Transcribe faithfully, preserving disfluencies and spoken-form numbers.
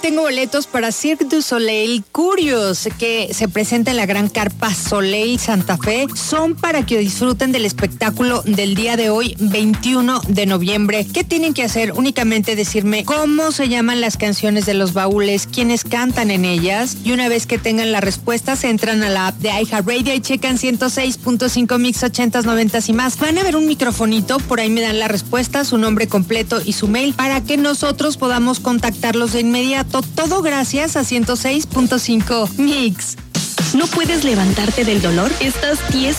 Tengo boletos para Cirque du Soleil Curious, que se presenta en la Gran Carpa Soleil Santa Fe. Son para que disfruten del espectáculo del día de hoy, veintiuno de noviembre. ¿Qué tienen que hacer? Únicamente decirme cómo se llaman las canciones de los baúles, quiénes cantan en ellas, y una vez que tengan la respuesta, se entran a la app de iHeartRadio y checan ciento seis punto cinco Mix ochentas, noventas y más. Van a ver un microfonito, por ahí me dan la respuesta, su nombre completo y su mail, para que nosotros podamos contactarlos de inmediato. Todo gracias a ciento seis punto cinco Mix. ¿No puedes levantarte del dolor? ¿Estás tieso